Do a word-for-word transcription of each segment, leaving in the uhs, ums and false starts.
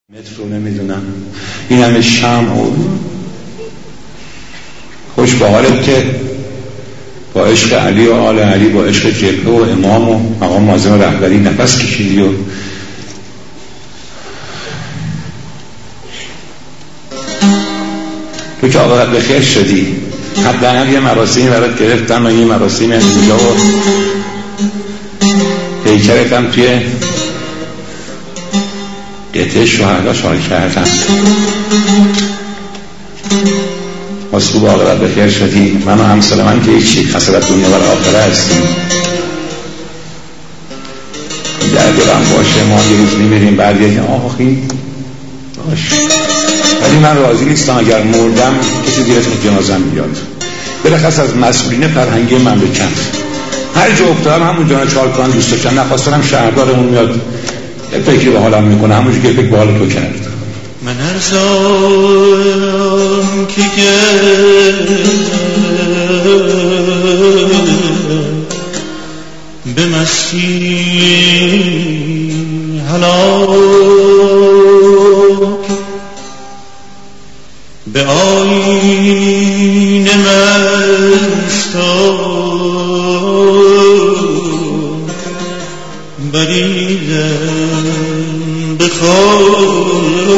متر رو نمیدونم این همه شمع و خوش با حالت که با عشق علی و آل علی، با عشق جبهه و امام و مقام معظم رهبری نفس کشیدی و تو که آقا به خیر شدی. حداقل یه مراسمی برات گرفتن و یه مراسمی اینجا و پیکرت هم توی قطعه شهدا شال کردن. باز خوب آقا به خیر شدی. من و همسال من که هیچی، خسارت دنیا و آخره هستیم. در دلم باشه ما یه روز میمیریم بعد یه آخی باشه، ولی من راضی نیستم اگر مردم کسی دیگه اسم جنازم بیاد. بلخص از مسئولین فرهنگی مملکت هر جا افتادم همون جانا چال کنن دوست داشتن، نخواستنم شهردارمون میاد یه فکری به حالم میکنه همونجور که فکر به حال تو کرد. من ارزام که به مستی هلاک به آیین مستان بریدم به خاک.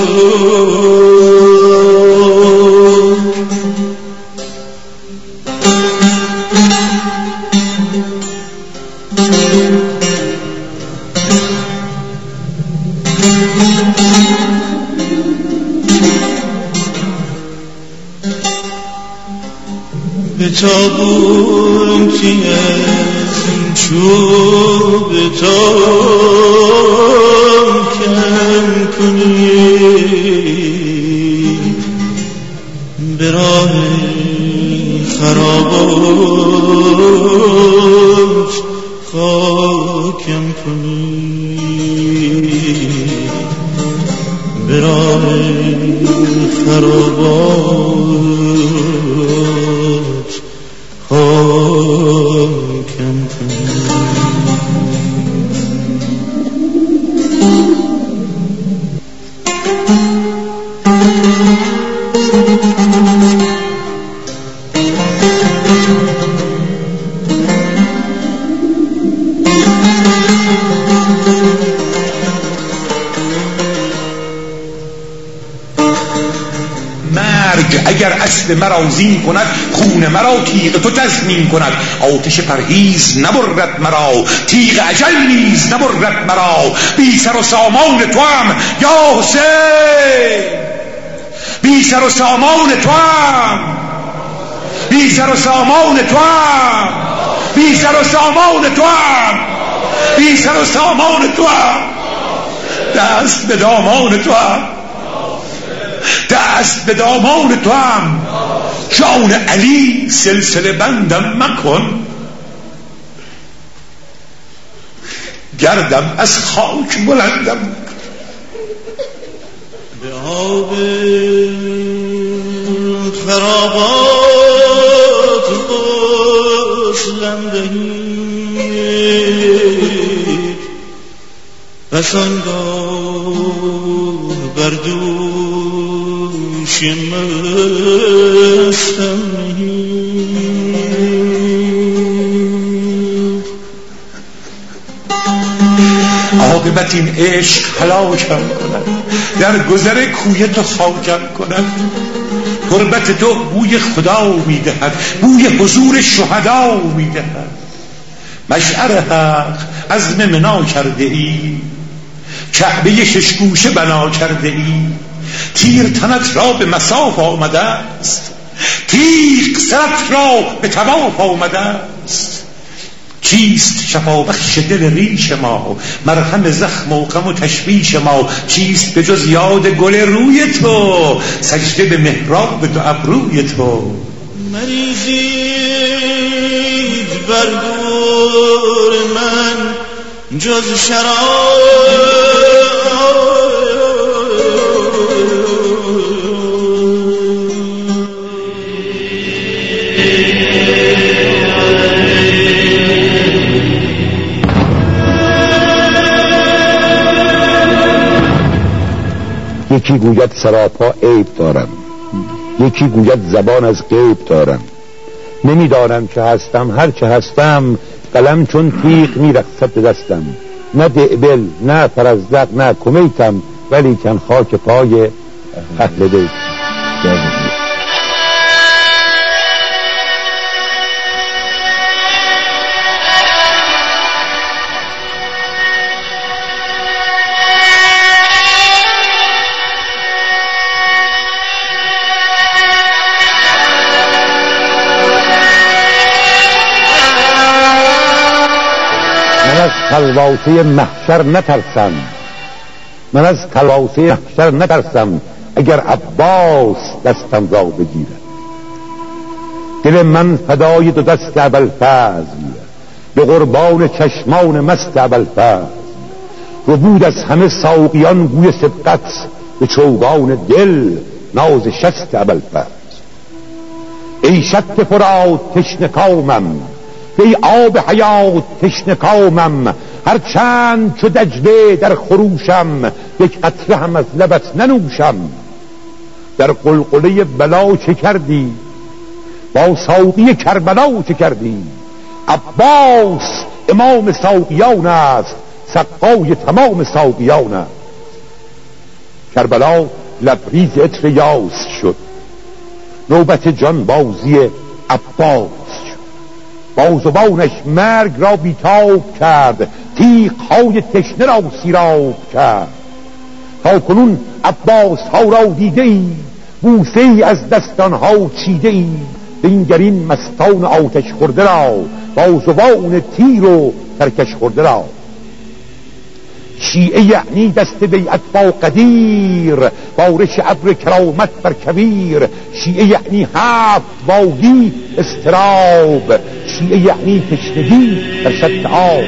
به تابوتی از این چوب تام کم کنی، به راه خرابات خاکم کنی، به راه خرابات خاکم کنی. مرگ اگر اسب مرا زین کند، خون مرا تیغ تو تضمین کند. آتش پرهیز نبرد مرا، تیغ اجل نیز نبرد مرا. بی سر و سامان تو هم یا حسین، بی سر و سامان تو هم، بی سر و سامان تو هم، بی سر و سامان تو هم، بی سر و سامان تو هم. دست به دامان تو هم، دست به دامان تو هم. جان علی سلسله بندم مکن، گردم از خاک بلندم. به آب خرابات غسلم دهید، پس آنگاه بر دوش مستم نهید. عاقبت این عشق هلاکم کند، در گذر کوی تو خاکم کند. قربت تو بوی خدا میدهد، بوی حضور شهدا میدهد. مشعر حق عزم منا کرده ای، کعبه ششگوشه بنا کرده ای. تیر تنت را به مصاف آمده است، تیغ سرت را به طواف آمده است. چیست شفابخش دل ریش ما، مرهم زخم و غم و تشویش ما. چیست به جز یاد گل روی تو، سجده به محراب دو ابروی تو. مریزید بر گور من جز شراب، یکی گوید سراپا عیب دارم، یکی گوید زبان از غیب دارم. نمیدانم چه هستم، هر چه هستم قلم چون تیغ میرقصد به دستم. نه دعبل نه فرزدق نه کمیتم، ولی کن خاک پای اهل بیت. کلواسه محشر نترسم، من از کلواسه محشر نترسم، اگر عباس دستم را بگیرد. دل من فدای دو دست ابوالفضل، به قربان چشمان مست ابوالفضل. ربود از همه ساقیان گوی سبقت، به چوگان دل ناز شست ابوالفضل. ای شط فرات تشنه کامم، ای آب حیات تشنه کامم، هر چند چو دجله در خروشم، یک قطره هم از لبت ننوشم. در قلقله بلا چه کردی، با ساقی کربلا چه کردی؟ عباس امام ساقیان است، سقای تمام ساقیان است. کربلا لبریز عطر یاس شد، نوبت جان بازی عباس. بازوانش مرگ را بیتاب کرد، تیغ‌های تشنه را سیراب کرد. تا کنون عباس ها را دیده ای، بوسه ای از دستانها چیده ای. به این گرین مستان آتش خورده را، بازوان تیر و ترکش خورده را. شیعه یعنی دست بیعت با قدیر، بارش ابر کرامت بر کبیر. شیعه یعنی هفت وادی استراب، شیعه یعنی تشنگی در شط آب.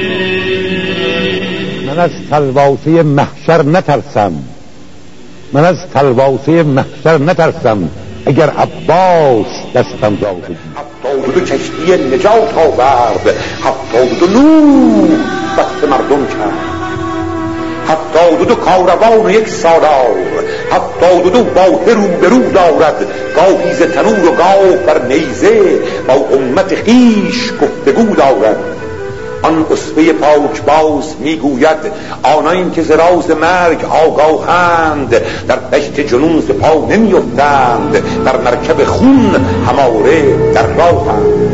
من از کلواسه محشر نترسم، من از کلواسه محشر نترسم، اگر عباس دستم را بگیرد. هفتاد و دو کشتی نجات آورد، هفتاد و دو نور بخت مردم کرد. هفتاد و دو کاروان و یک سالار، هفتاد و دو باته رو به رو دارد. گاهی ز تنور و گاه بر نیزه، با امت خویش گفتگو دارد. آن اسوه پاک باز میگوید، آنان که ز راز مرگ آگاهند، در دشت جنون ز پا نمیافتند. در مرکب خون هماره در راهند.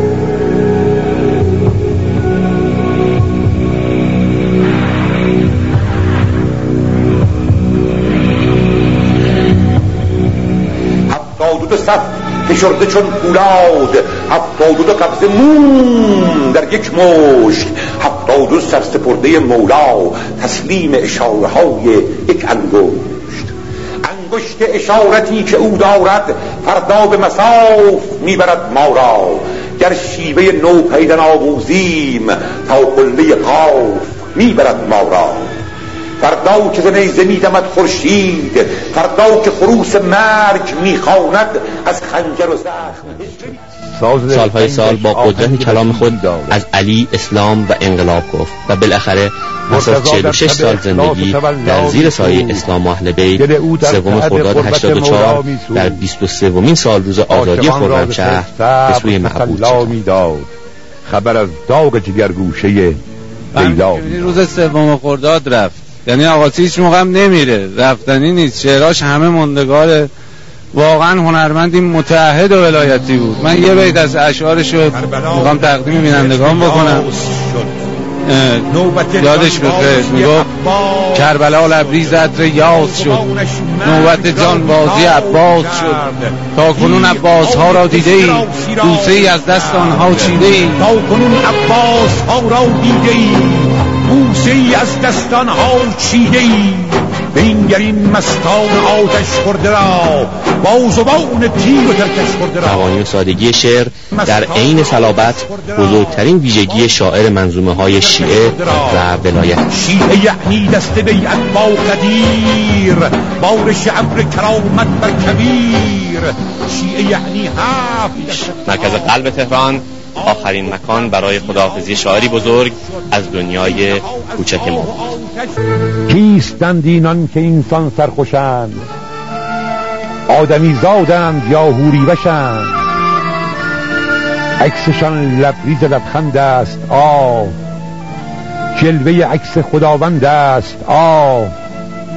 هفتاد و دو صف فشرده چون پولاد، هفتاد و دو قبضه موم در یک مشت. هفتاد و دو سرسپرده مولا، تسلیم اشاره های یک انگشت. انگشت اشارتی که او دارد، فردا به مصاف میبرد ما را. گر شیوه نو پیدن آموزیم، تا قله قاف میبرد ما را. فردا که ز نیزه میدمد خورشید، فردا که خروس مرگ میخواند از خنجر و زخم. سالهای سال با قدرت کلام خود از علی، اسلام و انقلاب گفت و بالاخره پس از چهل و شش سال زندگی در زیر سایه اسلام و اهل بیت، سوم خرداد هشتاد و چهار در بیست و سومین سال روز آزادی خرمشهر به سوی معبود شد. خبر از داغ جگرگوشه لیلا. روز سوم خرداد رفت، یعنی آقاسی هیچ موقع هم نمیره، رفتنی نیست. شعراش همه موندگاره. واقعا هنرمندی متعهد و ولایتی بود. من یه بیت از اشعارش رو میخوام تقدیم بینندگان بکنم. یادش بخیر میگفت کربلا لبریز عطر یاس شد، نوبت جان بازی عباس شد. تا کنون عباس ها را دیده ای، بوسه ای از دست آنها چیده ای. تا کنون عباس ها را دیده ای، بوسه ای از دست آنها چیده ای. به این گرین مستان آتش خورده را، بازوان تیر و ترکش خورده را. روانی و سادگی شعر در عین صلابت بزرگترین ویژگی شاعر منظومه های شیعه و ولایت. شیعه یعنی دست بیعت با قدیر، بارش ابر کرامت بر کبیر. شیعه یعنی هفت. مرکز قلب تهران آخرین مکان برای خداحافظی شاعری بزرگ از دنیای کوچک ما. کیستند اینان که اینسان سرخوشند، آدمی زادند یا حوری وشند، عکسشان لبریز لبخند است آه، جلوه عکس خداوند است آه،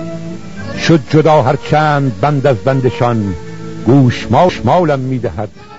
شد جدا هر چند بند از بندشان، گوشمال مالم میدهد